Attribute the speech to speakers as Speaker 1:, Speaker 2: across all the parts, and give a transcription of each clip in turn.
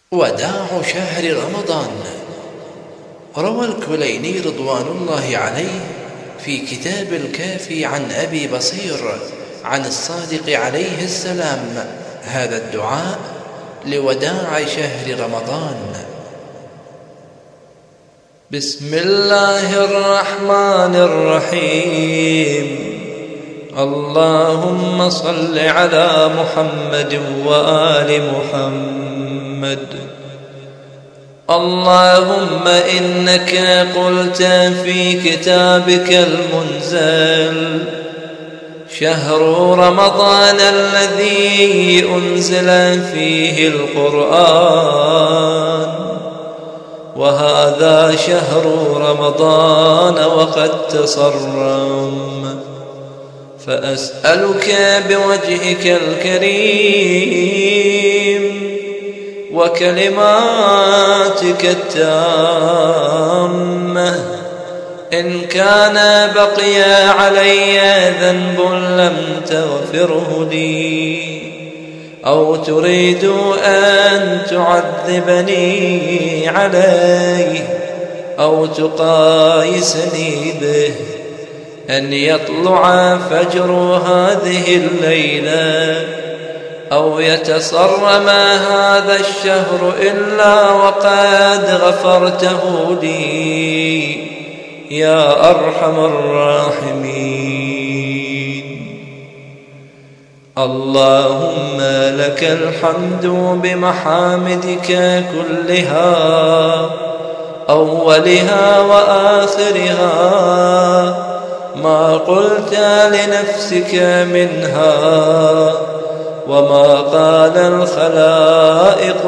Speaker 1: وداع شهر رمضان. روى الكليني رضوان الله عليه في كتاب الكافي عن أبي بصير عن الصادق عليه السلام هذا الدعاء لوداع شهر رمضان:
Speaker 2: بسم الله الرحمن الرحيم. اللهم صل على محمد وآل محمد. اللهم إنك قلت في كتابك المنزل: شهر رمضان الذي أنزل فيه القرآن، وهذا شهر رمضان وقد تصرم، فأسألك بوجهك الكريم وكلماتك التامة إن كان بقي علي ذنب لم تغفره لي، أو تريد أن تعذبني عليه، أو تقايسني به، أن يطلع فجر هذه الليلة أو يتصرم هذا الشهر إلا وقد غفرته لي يا أرحم الراحمين. اللهم لك الحمد بمحامدك كلها، أولها وآخرها، ما قلت لنفسك منها وما قال الخلائق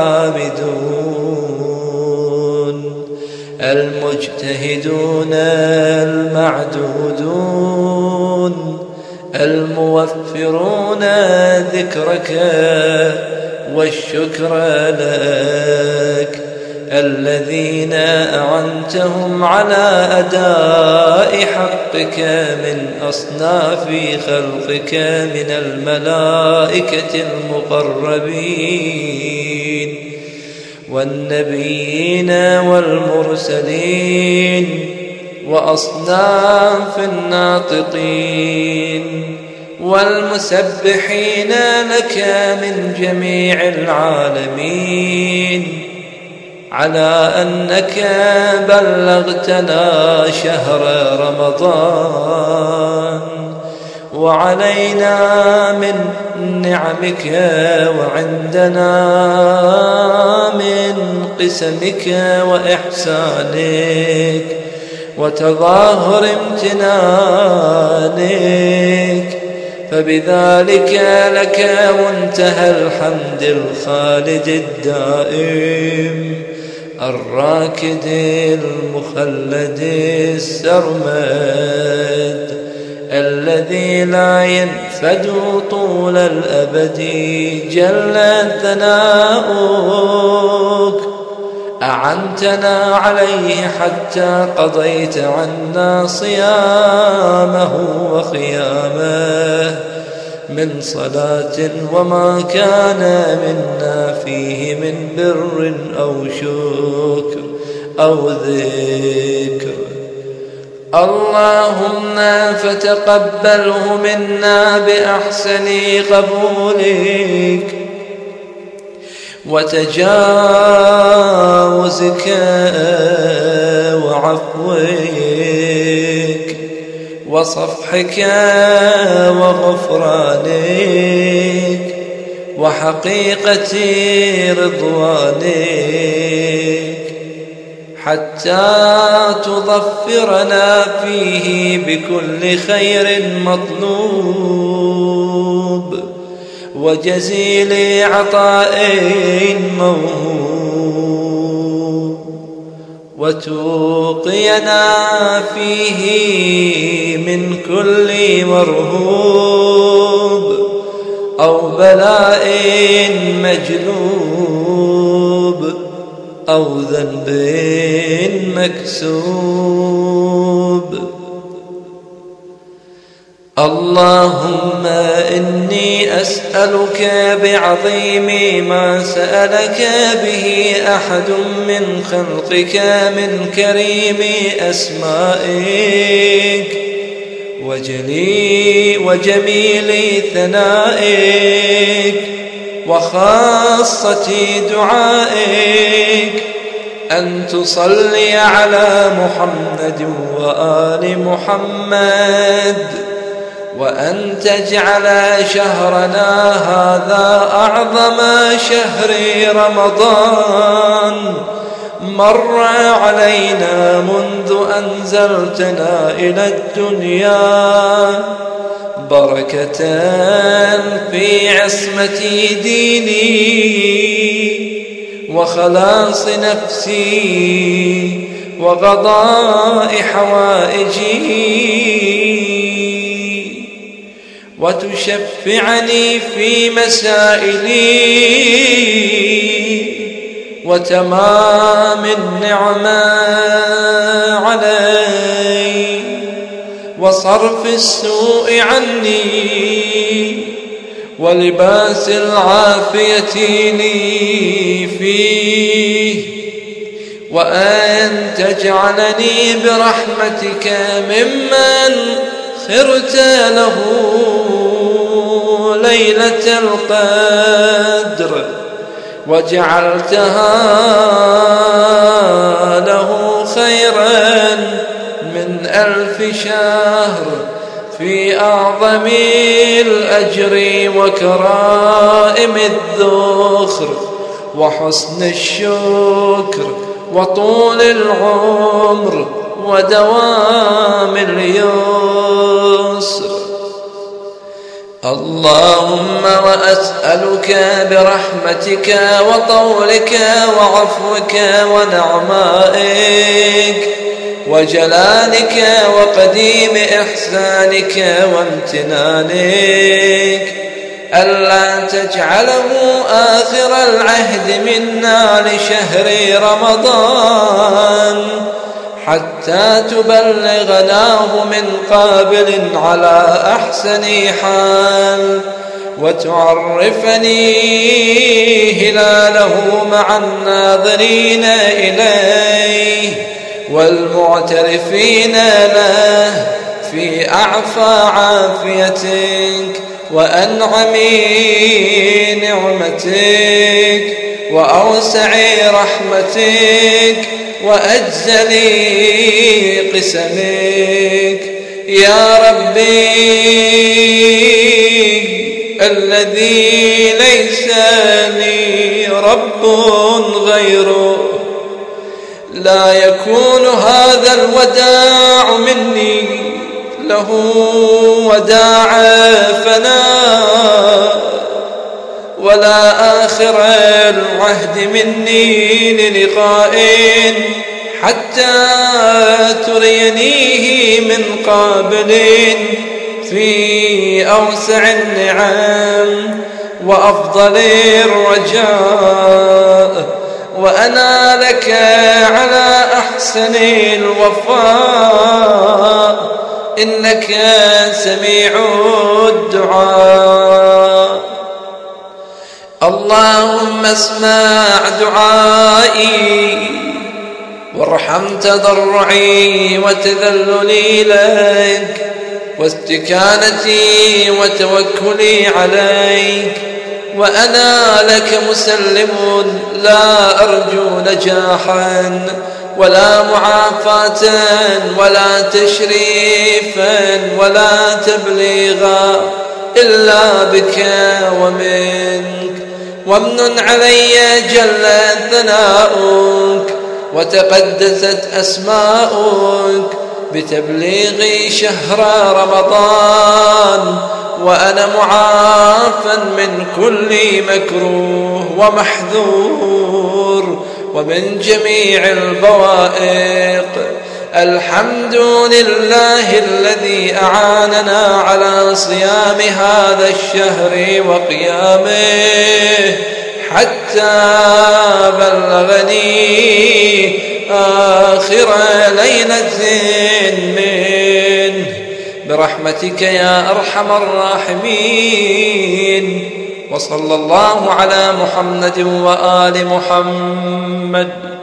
Speaker 2: الحامدون المجتهدون المعدودون الموفرون ذكرك والشكر لك، الذين أعنتهم على أداء حقك من أصناف خلقك من الملائكة المقربين والنبيين والمرسلين وأصناف الناطقين والمسبحين لك من جميع العالمين، على أنك بلغتنا شهر رمضان، وعلينا من نعمك وعندنا من قسمك وإحسانك وتظاهر امتنانك، فبذلك لك منتهى الحمد الخالد الدائم الراكد المخلد السرمد، الذي لا ينفد طول الأبد جل ثناؤك، أعنتنا عليه حتى قضيت عنا صيامه وخيامه من صلاة وما كان منا فيه من بر أو شكر أو ذكر. اللهم فتقبله منا بأحسن قبولك وتجاوزك وعفوك وصفحك وغفرانك وحقيقة رضوانك، حتى تظفرنا فيه بكل خير مطلوب وجزيل عطاء موهوب، وتوقينا فيه من كل مرهوب أو بلاء مجلوب أو ذنب مكسوب. اللهم إني أسألك بعظيم ما سألك به أحد من خلقك من كريم أسمائك وجميل ثنائك وخاصة دعائك أن تصلي على محمد وآل محمد، وأن تجعل شهرنا هذا أعظم شهر رمضان مر علينا منذ أنزلتنا إلى الدنيا، بركة في عصمة ديني وخلاص نفسي وقضاء حوائجي، وتشفعني في مسائلي وتمام النعمة علي وصرف السوء عني ولباس العافية لي فيه، وأن تجعلني برحمتك ممن خرت له ليلة القدر وجعلتها له خيرا من 1000 شهر في أعظم الأجر وكرائم الذخر وحسن الشكر وطول العمر ودوام اليسر. اللهم وأسألك برحمتك وطولك وعفوك ونعمائك وجلالك وقديم إحسانك وامتنانك ألا تجعله آخر العهد منا لشهر رمضان حتى تبلغناه من قابل على أحسن حال، وتعرفني هلاله مع الناظرين إليه والمعترفين له في أعفى عافيتك وأنعم نعمتك وأوسع رحمتك وأجزل قسمك يا ربي الذي ليس لي رب غيره. لا يكون هذا الوداع مني له وداع فناء، ولا آخر العهد مني للقاء حتى ترينيه من قابل في أوسع النعم وأفضل الرجاء، وأنا لك على أحسن الوفاء إنك سميع الدعاء. اللهم اسمع دعائي وارحم تضرعي وتذللي لك واستكانتي وتوكلي عليك، وأنا لك مسلم لا أرجو نجاحا ولا معافاة ولا تشريفا ولا تبليغا إلا بك ومنك، وامن علي جل ثناؤك وتقدست أسماؤك بتبليغ شهر رمضان وأنا معافى من كل مكروه ومحذور ومن جميع البوائق. الحمد لله الذي أعاننا على صيام هذا الشهر وقيامه حتى بلغني آخر ليلة منه، برحمتك يا أرحم الراحمين. وصلى الله على محمد وآل محمد.